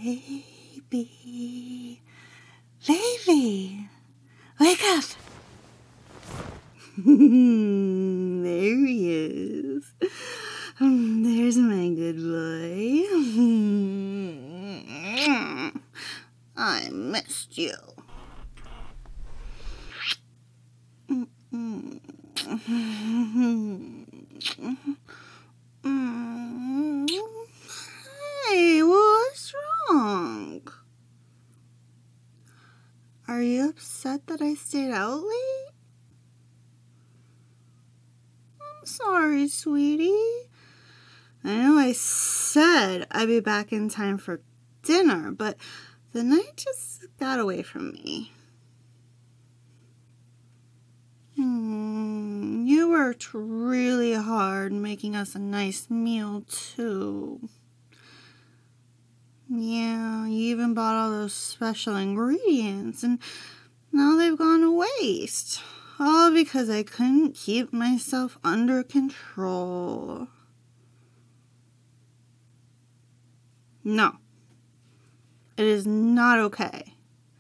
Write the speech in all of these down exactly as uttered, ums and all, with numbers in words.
Baby, baby, wake up. There he is. There's my good boy. I missed you. Hey, what's wrong? Are you upset that I stayed out late? I'm sorry, sweetie. I know I said I'd be back in time for dinner, but the night just got away from me. Hmm, you worked really hard making us a nice meal, too. Yeah, you even bought all those special ingredients, and now they've gone to waste. All because I couldn't keep myself under control. No, it is not okay.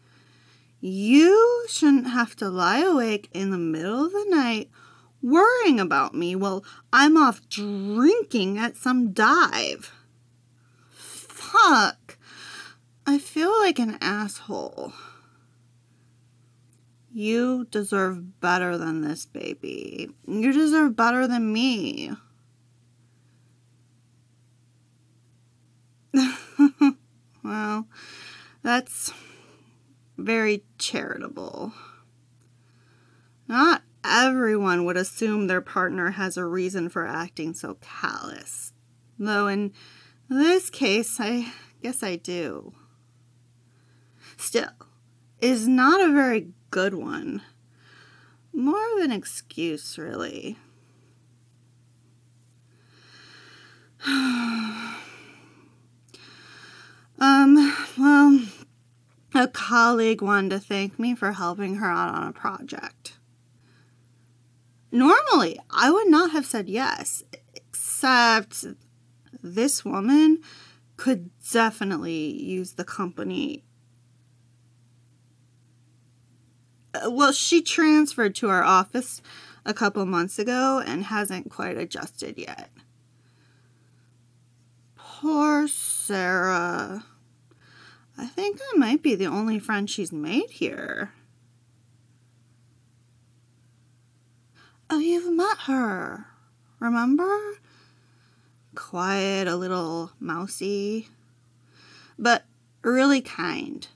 You shouldn't have to lie awake in the middle of the night worrying about me while I'm off drinking at some dive. Fuck. I feel like an asshole. You deserve better than this, baby. You deserve better than me. Well, that's very charitable. Not everyone would assume their partner has a reason for acting so callous. Though in this case, I guess I do. Still, it is not a very good one. More of an excuse, really. um, well, a colleague wanted to thank me for helping her out on a project. Normally, I would not have said yes, except this woman could definitely use the company. Well, she transferred to our office a couple months ago and hasn't quite adjusted yet. Poor Sarah. I think I might be the only friend she's made here. Oh, you've met her. Remember? Quiet, a little mousy, but really kind.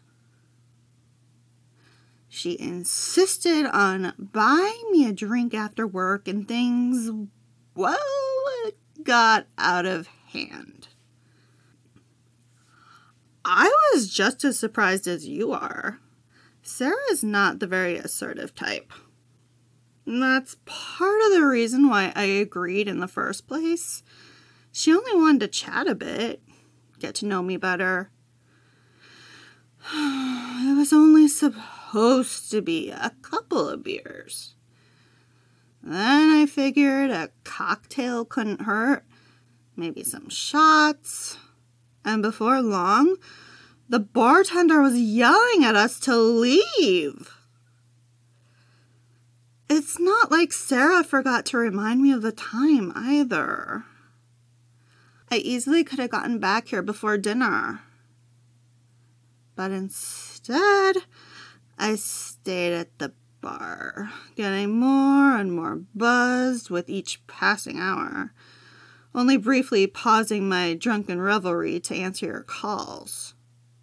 She insisted on buying me a drink after work, and things, well, got out of hand. I was just as surprised as you are. Sarah is not the very assertive type. And that's part of the reason why I agreed in the first place. She only wanted to chat a bit, get to know me better. It was only supposed to be a couple of beers. Then I figured a cocktail couldn't hurt, maybe some shots. And before long, the bartender was yelling at us to leave. It's not like Sarah forgot to remind me of the time either. I easily could have gotten back here before dinner. But instead, I stayed at the bar, getting more and more buzzed with each passing hour, only briefly pausing my drunken revelry to answer your calls.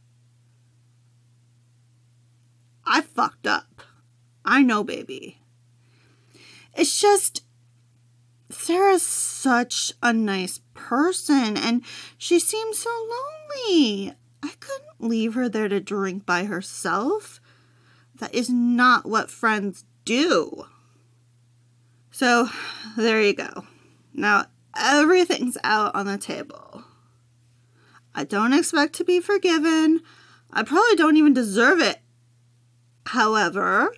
I fucked up. I know, baby. It's just, Sarah's such a nice person, and she seems so lonely. I couldn't leave her there to drink by herself. That is not what friends do. So, there you go. Now, everything's out on the table. I don't expect to be forgiven. I probably don't even deserve it. However,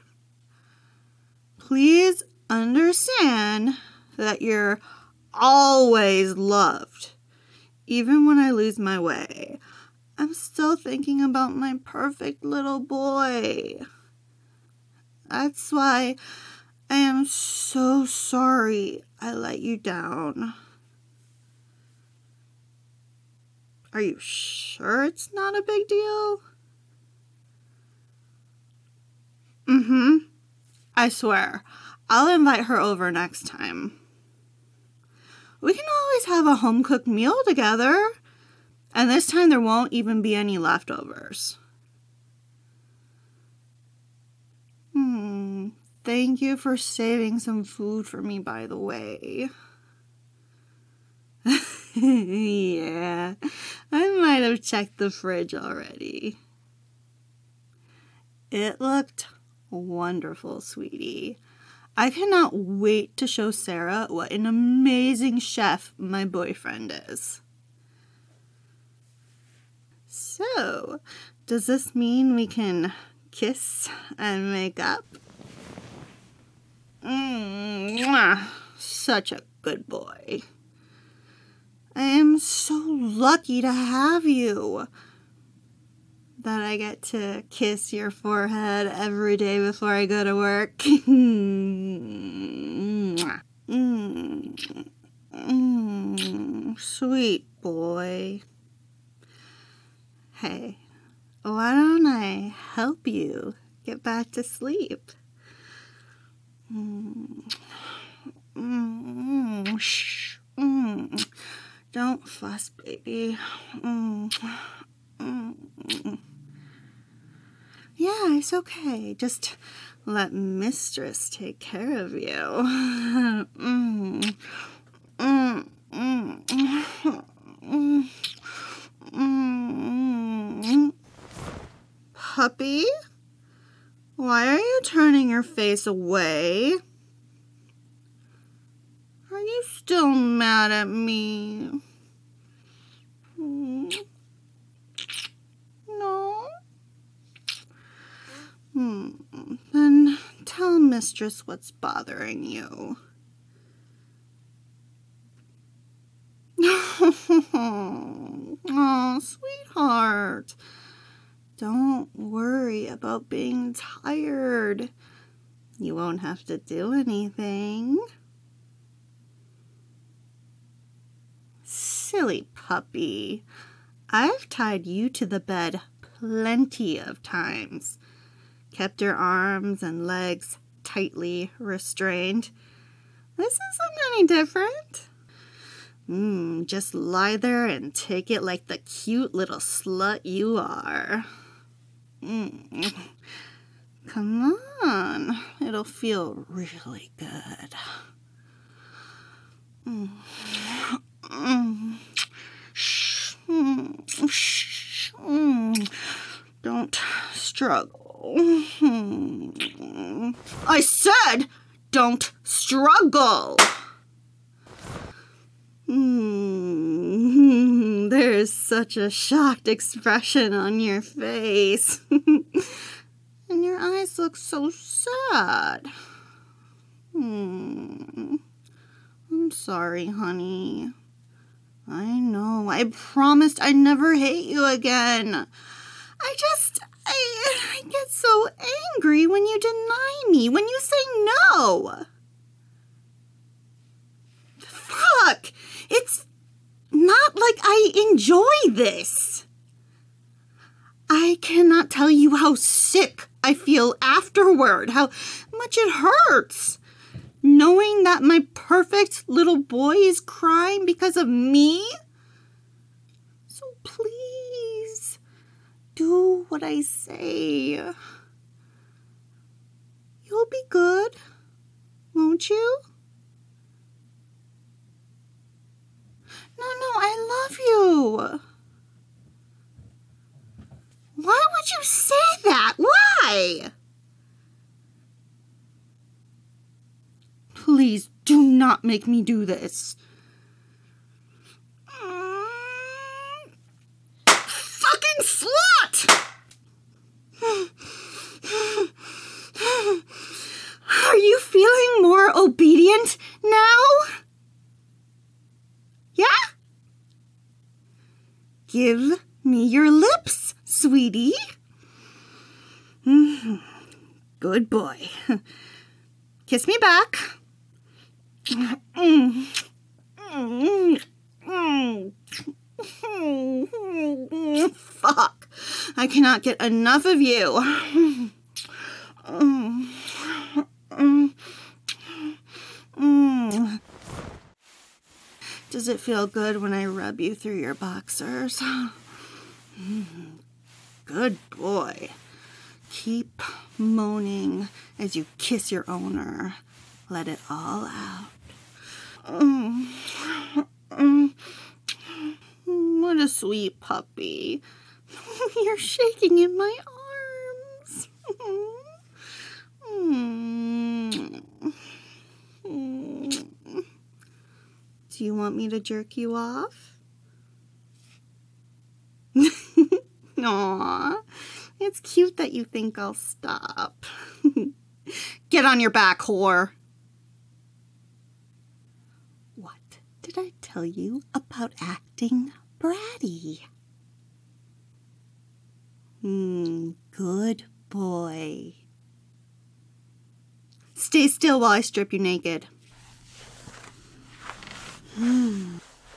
please understand that you're always loved. Even when I lose my way, I'm still thinking about my perfect little boy. That's why I am so sorry I let you down. Are you sure it's not a big deal? Mm-hmm. I swear, I'll invite her over next time. We can always have a home-cooked meal together. And this time there won't even be any leftovers. Hmm. Thank you for saving some food for me, by the way. Yeah, I might have checked the fridge already. It looked wonderful, sweetie. I cannot wait to show Sarah what an amazing chef my boyfriend is. So, does this mean we can kiss and make up? Mm, such a good boy. I am so lucky to have you. That I get to kiss your forehead every day before I go to work. mm, mm, sweet boy. Hey, why don't I help you get back to sleep? Mm, mm, shh, mm. Don't fuss, baby. Mm, mm. Yeah, it's okay. Just let Mistress take care of you. mm, mm, mm, mm, mm. Puppy? Why are you turning your face away? Are you still mad at me? Mm. No? Hmm. Then tell Mistress what's bothering you. Oh, sweetheart. Don't worry about being tired. You won't have to do anything. Silly puppy. I've tied you to the bed plenty of times. Kept your arms and legs tightly restrained. This isn't any different. Mm, just lie there and take it like the cute little slut you are. Mm. Come on, it'll feel really good. Mm. Mm. Shh. Mm. Shh. Mm. Don't struggle. Mm. I said, don't struggle. Mm. There's such a shocked expression on your face. And your eyes look so sad. Hmm. I'm sorry, honey. I know. I promised I'd never hate you again. I just, I, I get so angry when you deny me, when you say no. Fuck. It's not like I enjoy this. I cannot tell you how sick I feel afterward, how much it hurts. Knowing that my perfect little boy is crying because of me. So please, do what I say. You'll be good, won't you? No, no, I love you. Why would you say that? Why? Please do not make me do this. Mm. Fucking slut! Are you feeling more obedient now? Yeah? Give me your lips, sweetie. Mm-hmm. Good boy. Kiss me back. Mm. Mm. Mm. Fuck. I cannot get enough of you. Mm. Mm. Mm. Does it feel good when I rub you through your boxers? Mm. Good boy. Keep moaning as you kiss your owner. Let it all out. Mm. Mm. What a sweet puppy. You're shaking in my arms. Mm. Mm. Do you want me to jerk you off? Aw, it's cute that you think I'll stop. Get on your back, whore. What did I tell you about acting bratty? Hmm, good boy. Stay still while I strip you naked. Hmm.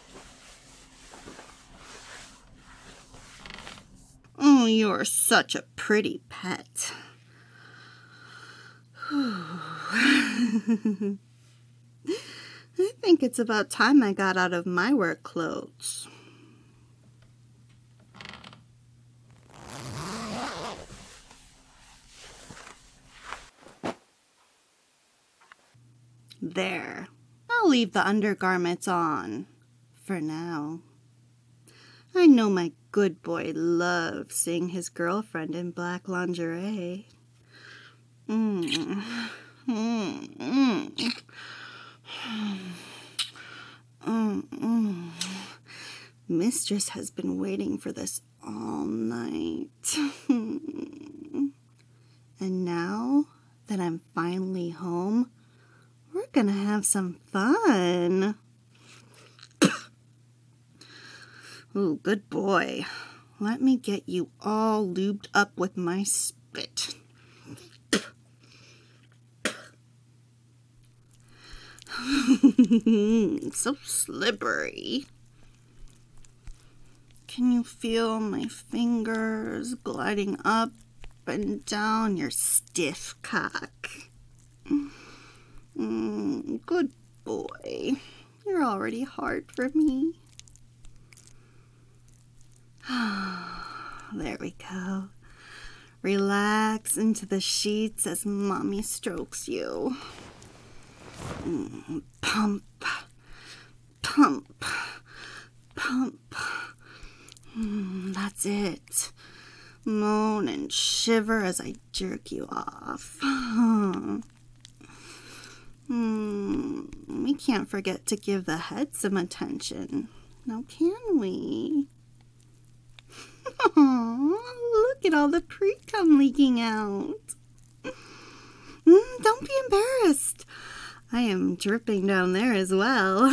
Oh, you're such a pretty pet. I think it's about time I got out of my work clothes. There. I'll leave the undergarments on for now. I know my good boy loves seeing his girlfriend in black lingerie. Mm. Mm. Mm. Mm. Mm. Mistress has been waiting for this all night. And now that I'm finally home, we're gonna have some fun. Ooh, good boy. Let me get you all lubed up with my spit. So slippery. Can you feel my fingers gliding up and down your stiff cock? Mm, good boy. You're already hard for me. There we go. Relax into the sheets as mommy strokes you. Mm, pump, pump, pump. Mm, that's it. Moan and shiver as I jerk you off. Mm, we can't forget to give the head some attention. Now can we? Aww, look at all the pre-cum leaking out. Mm, don't be embarrassed. I am dripping down there as well.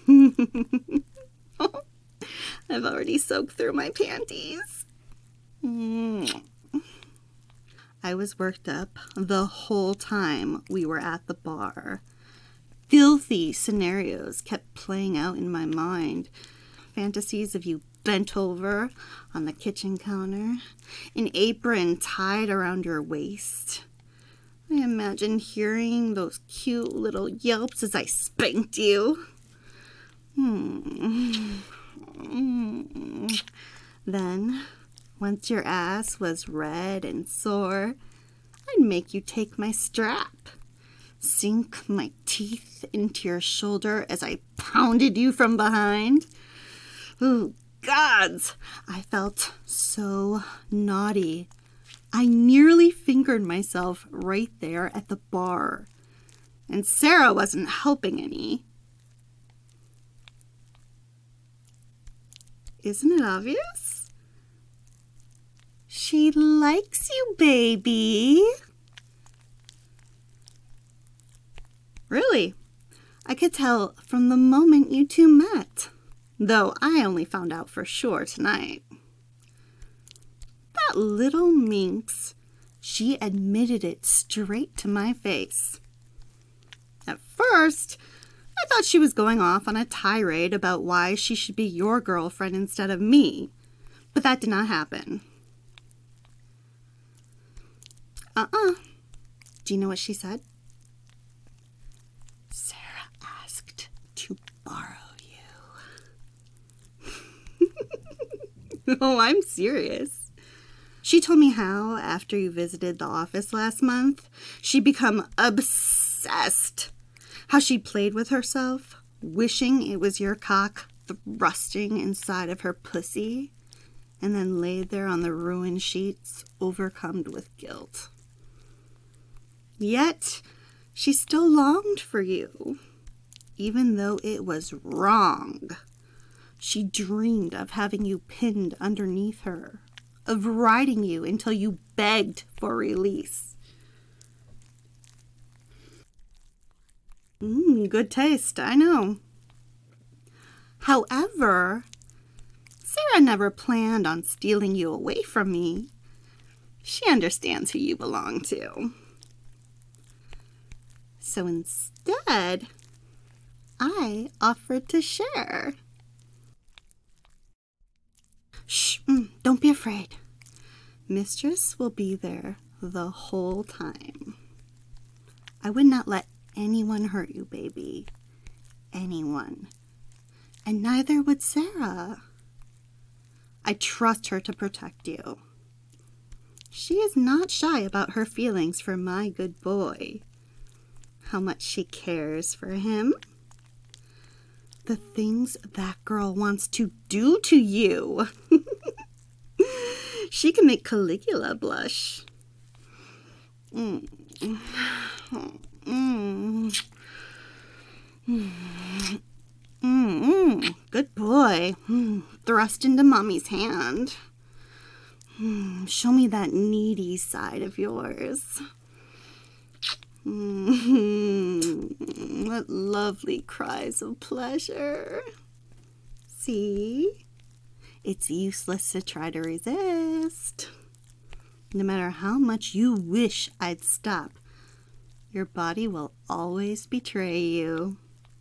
I've already soaked through my panties. Mm. I was worked up the whole time we were at the bar. Filthy scenarios kept playing out in my mind. Fantasies of you bent over on the kitchen counter, an apron tied around your waist. I imagined hearing those cute little yelps as I spanked you. Hmm. Then, once your ass was red and sore, I'd make you take my strap, sink my teeth into your shoulder as I pounded you from behind. Ooh, gods! I felt so naughty. I nearly fingered myself right there at the bar, and Sarah wasn't helping any. Isn't it obvious? She likes you, baby. Really? I could tell from the moment you two met, though I only found out for sure tonight. That little minx, she admitted it straight to my face. At first, I thought she was going off on a tirade about why she should be your girlfriend instead of me, but that did not happen. Uh-uh. Do you know what she said? Sarah asked to borrow you. Oh, I'm serious. She told me how, after you visited the office last month, she'd become obsessed. How she played with herself, wishing it was your cock thrusting inside of her pussy, and then laid there on the ruined sheets, overcome with guilt. Yet, she still longed for you, even though it was wrong. She dreamed of having you pinned underneath her, of riding you until you begged for release. Mmm, good taste, I know. However, Sarah never planned on stealing you away from me. She understands who you belong to. So instead, I offered to share. Shh, mm, don't be afraid. Mistress will be there the whole time. I would not let anyone hurt you, baby. Anyone. And neither would Sarah. I trust her to protect you. She is not shy about her feelings for my good boy. How much she cares for him. The things that girl wants to do to you. She can make Caligula blush. Mm. Mm. Mm. Mm. Good boy. Mm. Thrust into mommy's hand. Mm. Show me that needy side of yours. Mm-hmm. What lovely cries of pleasure. See? It's useless to try to resist. No matter how much you wish I'd stop, your body will always betray you.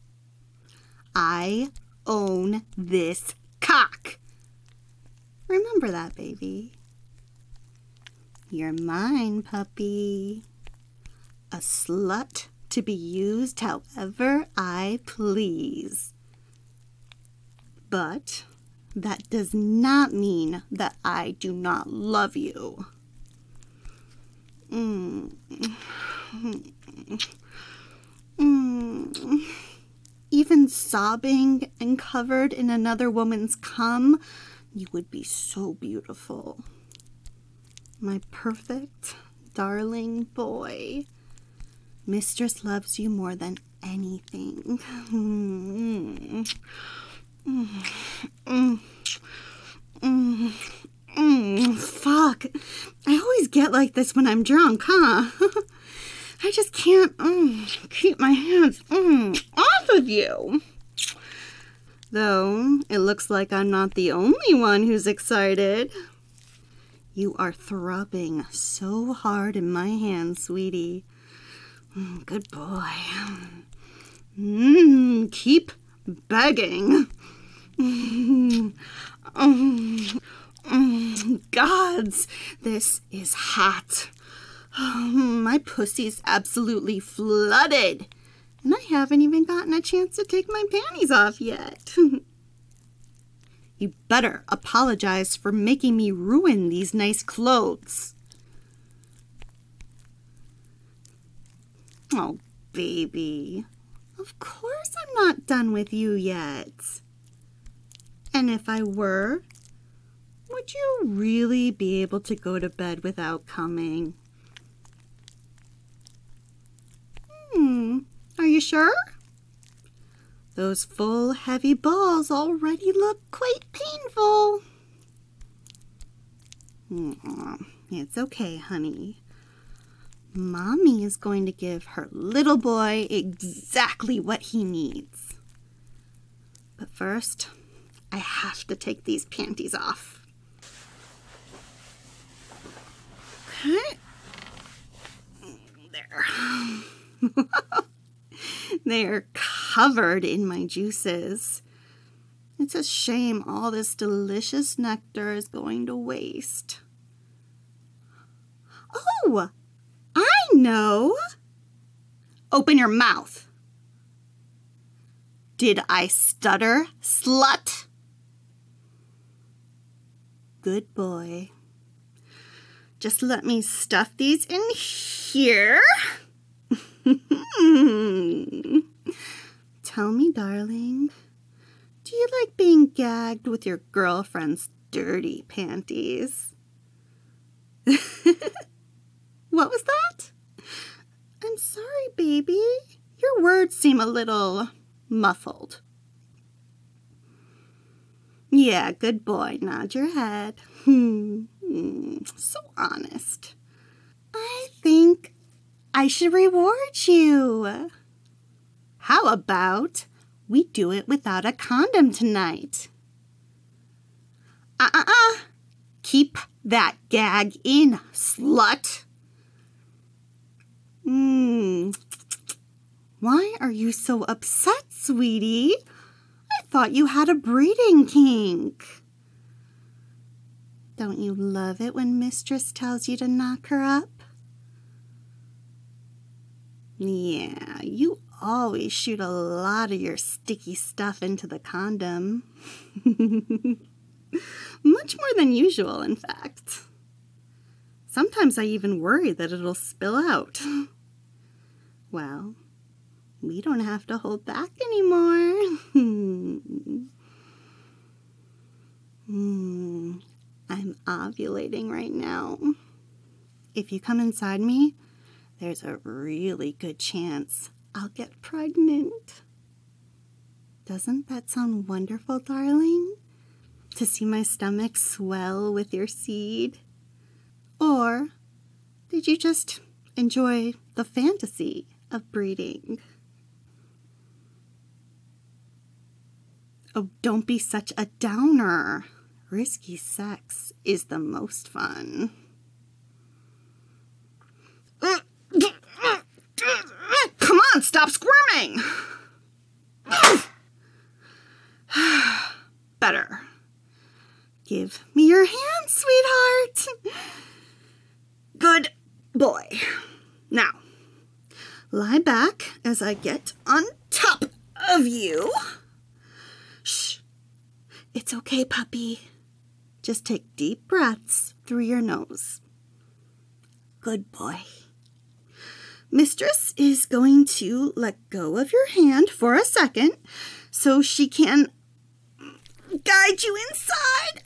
I own this cock. Remember that, baby. You're mine, puppy. A slut to be used however I please. But that does not mean that I do not love you. Mm. Mm. Even sobbing and covered in another woman's cum, you would be so beautiful. My perfect, darling boy. Mistress loves you more than anything. Mm. Mm. Mm. Mm. Mm. Fuck. I always get like this when I'm drunk, huh? I just can't mm, keep my hands mm, off of you. Though, it looks like I'm not the only one who's excited. You are throbbing so hard in my hands, sweetie. Mm, good boy. Mm, keep begging. Mm, mm, mm, gods, this is hot. My pussy's absolutely flooded, and I haven't even gotten a chance to take my panties off yet. You better apologize for making me ruin these nice clothes. Oh, baby. Of course I'm not done with you yet. And if I were, would you really be able to go to bed without coming? Hmm, are you sure? Those full, heavy balls already look quite painful. Aww, it's okay, honey. Mommy is going to give her little boy exactly what he needs. But first, I have to take these panties off. There. They are covered in my juices. It's a shame all this delicious nectar is going to waste. Oh, I know. Open your mouth. Did I stutter, slut? Good boy. Just let me stuff these in here. Tell me, darling, do you like being gagged with your girlfriend's dirty panties? What was that? I'm sorry, baby. Your words seem a little muffled. Yeah, good boy. Nod your head. Hmm. So honest. I think I should reward you. How about we do it without a condom tonight? Uh-uh-uh. Keep that gag in, slut. Hmm. Why are you so upset, sweetie? I thought you had a breeding kink. Don't you love it when mistress tells you to knock her up? Yeah, you always shoot a lot of your sticky stuff into the condom. Much more than usual, in fact. Sometimes I even worry that it'll spill out. Well, we don't have to hold back anymore. Hmm. I'm ovulating right now. If you come inside me, there's a really good chance I'll get pregnant. Doesn't that sound wonderful, darling? To see my stomach swell with your seed? Or did you just enjoy the fantasy of breeding? Oh, don't be such a downer. Risky sex is the most fun. Come on, stop squirming. Better. Give me your hand, sweetheart. Good boy. Now, lie back as I get on top of you. Shh. It's okay, puppy. Just take deep breaths through your nose. Good boy. Mistress is going to let go of your hand for a second so she can guide you inside.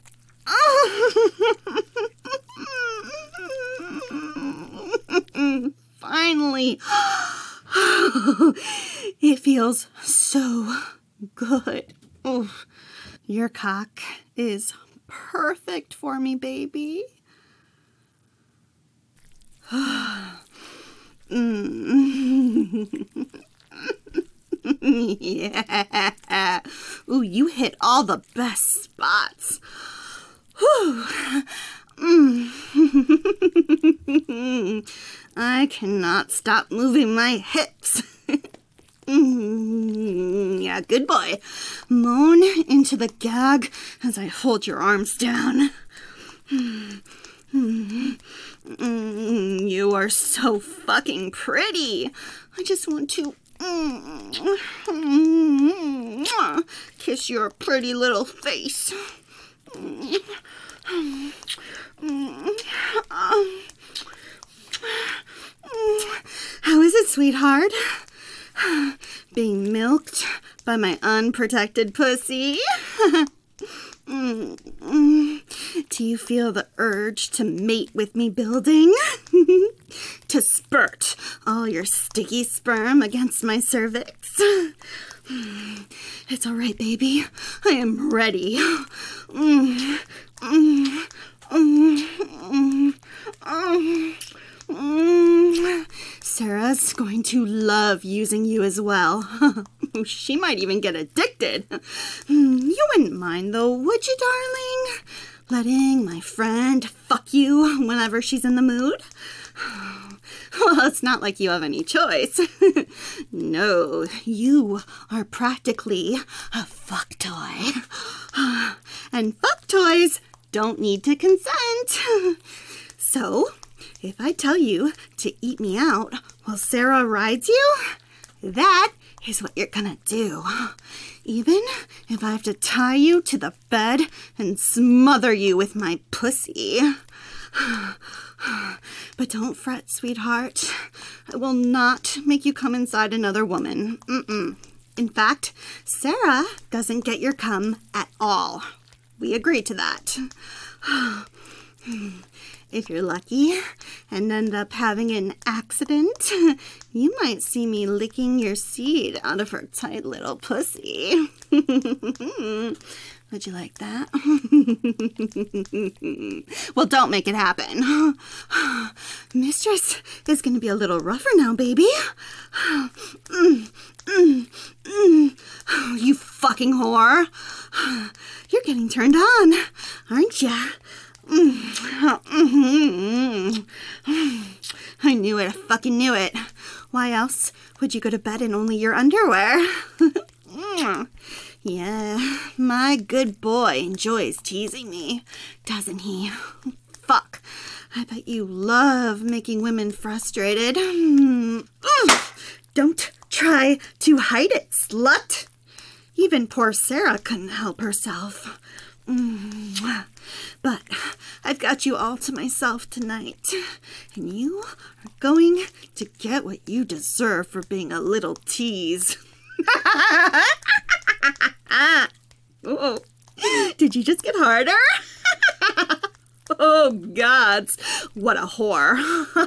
Oh. Finally. It feels so good. Oh, your cock is perfect for me, baby. Mm. Yeah. Ooh, you hit all the best spots. Whew. Mm. I cannot stop moving my hips. Mm, yeah, good boy. Moan into the gag as I hold your arms down. Mm, mm, mm, you are so fucking pretty. I just want to mm, mm, kiss your pretty little face. Mm, mm, mm, um, how is it, sweetheart? Being milked by my unprotected pussy? Do you feel the urge to mate with me building? To spurt all your sticky sperm against my cervix? It's all right, baby. I am ready. Sarah's going to love using you as well. She might even get addicted. You wouldn't mind though, would you, darling? letting my friend fuck you whenever she's in the mood? Well, it's not like you have any choice. No, you are practically a fuck toy. And fuck toys don't need to consent. So, if I tell you to eat me out while Sarah rides you, that is what you're gonna do. Even if I have to tie you to the bed and smother you with my pussy. But don't fret, sweetheart. I will not make you come inside another woman. Mm-mm. In fact, Sarah doesn't get your cum at all. We agree to that. If you're lucky and end up having an accident, you might see me licking your seed out of her tight little pussy. Would you like that? Well, don't make it happen. Mistress is going to be a little rougher now, baby. Mm, mm, mm. You fucking whore. You're getting turned on, aren't ya? I knew it. I fucking knew it. Why else would you go to bed in only your underwear? Yeah, my good boy enjoys teasing me, doesn't he? Fuck. I bet you love making women frustrated. Don't try to hide it, slut. Even poor Sarah couldn't help herself. But I've got you all to myself tonight, and you are going to get what you deserve for being a little tease. Oh, did you just get harder? Oh, gods, what a whore.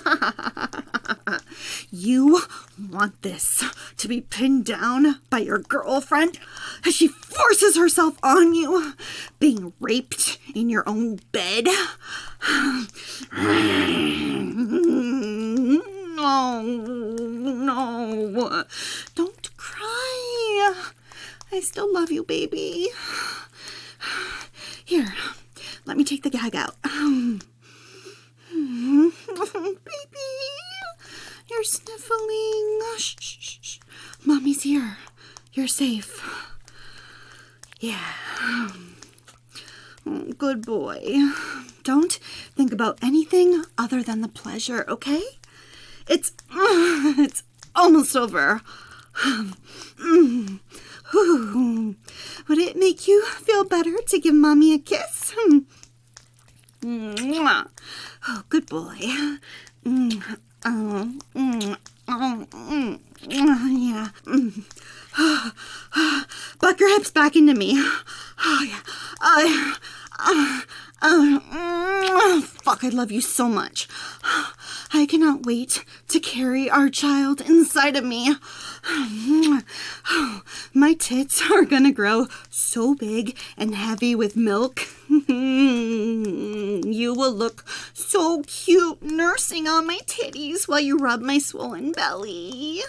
You want this to be pinned down by your girlfriend as she forces herself on you, being raped in your own bed? No, no, don't cry. I still love you, baby. Here, let me take the gag out. Baby, you're sniffling. Shh, shh, shh, shh. Mommy's here. You're safe. Yeah. Oh, good boy. Don't think about anything other than the pleasure, okay? It's, it's almost over. Would it make you feel better to give Mommy a kiss? Oh, good boy. Oh, oh, yeah. Buck your hips back into me. Oh, yeah. Uh, uh, uh, fuck, I love you so much. I cannot wait to carry our child inside of me. My tits are gonna grow so big and heavy with milk. You will look so cute nursing on my titties while you rub my swollen belly.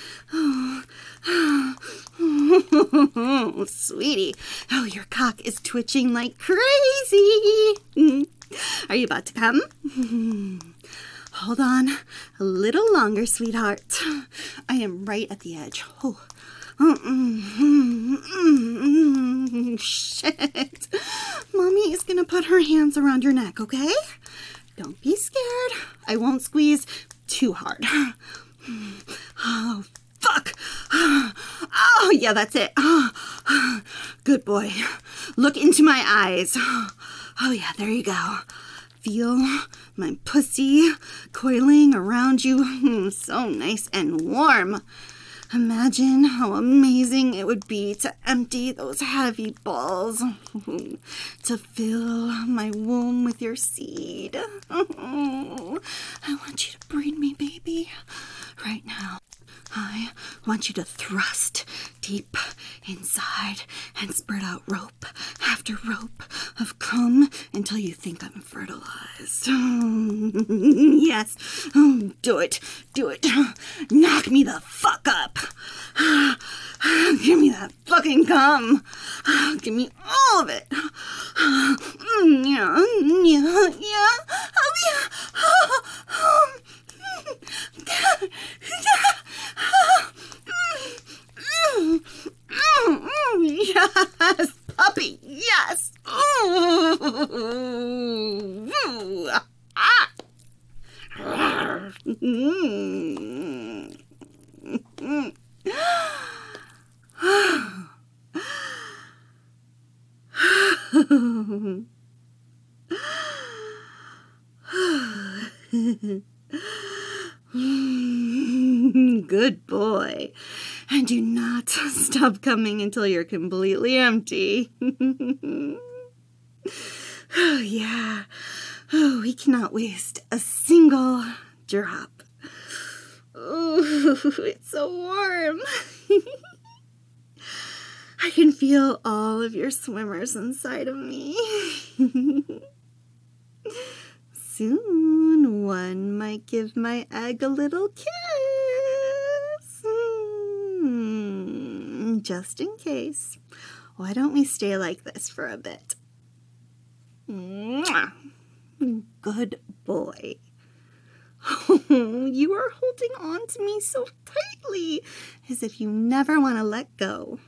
Sweetie, oh, your cock is twitching like crazy. Are you about to come? Hold on a little longer, sweetheart. I am right at the edge. Oh. Shit. Mommy is gonna put her hands around your neck, okay? Don't be scared. I won't squeeze too hard. Oh, fuck. Oh, yeah, that's it. Good boy. Look into my eyes. Oh, yeah, there you go. Feel my pussy coiling around you. So nice and warm. Imagine how amazing it would be to empty those heavy balls, to fill my womb with your seed. I want you to breed me, baby, right now. I want you to thrust deep inside and spread out rope after rope of cum until you think I'm fertilized. Yes, do it, do it. Knock me the fuck up. Give me that fucking cum. Give me all of it. Mm, yeah, mm, yeah, yeah, oh, yeah, oh, oh, mm, mm, mm, mm, yes, puppy, yes. Ooh, ooh, ah. Mm, mm. Good boy. And do not stop coming until you're completely empty. Oh, yeah. Oh, we cannot waste a single drop. Oh, it's so warm. I can feel all of your swimmers inside of me. Soon one might give my egg a little kiss. Mm, just in case. Why don't we stay like this for a bit? Mwah. Good boy. Oh, you are holding on to me so tightly, as if you never want to let go.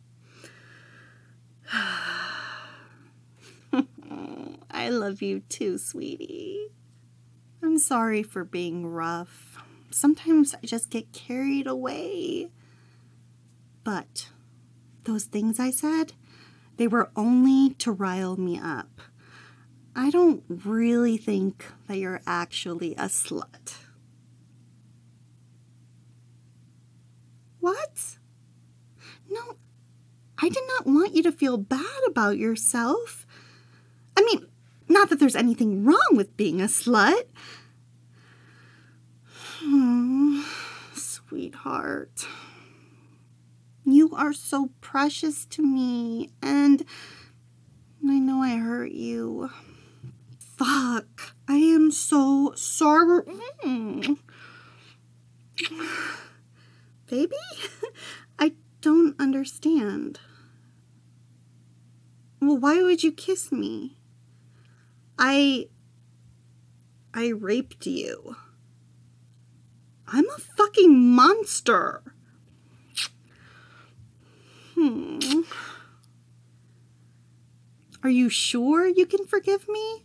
I love you too, sweetie. I'm sorry for being rough. Sometimes I just get carried away. But those things I said, they were only to rile me up. I don't really think that you're actually a slut. What? No, I did not want you to feel bad about yourself. I mean, not that there's anything wrong with being a slut. Oh, sweetheart. You are so precious to me, and I know I hurt you. Fuck. I am so sorry. Mm. Baby? I don't understand. Well, why would you kiss me? I... I raped you. I'm a fucking monster. Hmm. Are you sure you can forgive me?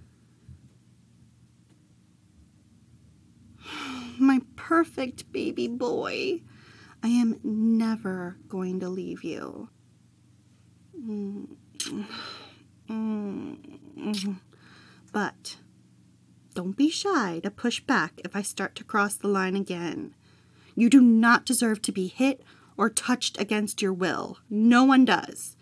My perfect baby boy. I am never going to leave you. Mm. Mm. But don't be shy to push back if I start to cross the line again. You do not deserve to be hit or touched against your will. No one does.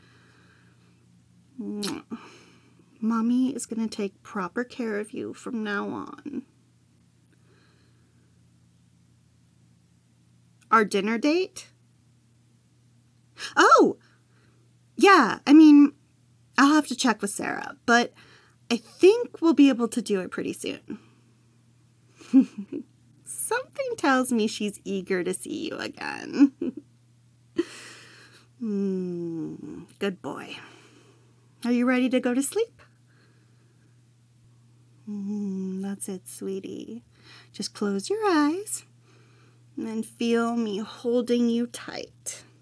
Mommy is going to take proper care of you from now on. Our dinner date? Oh! Yeah, I mean, I'll have to check with Sarah, but I think we'll be able to do it pretty soon. Something tells me she's eager to see you again. mm, good boy. Are you ready to go to sleep? Mm, that's it, sweetie. Just close your eyes and feel me holding you tight.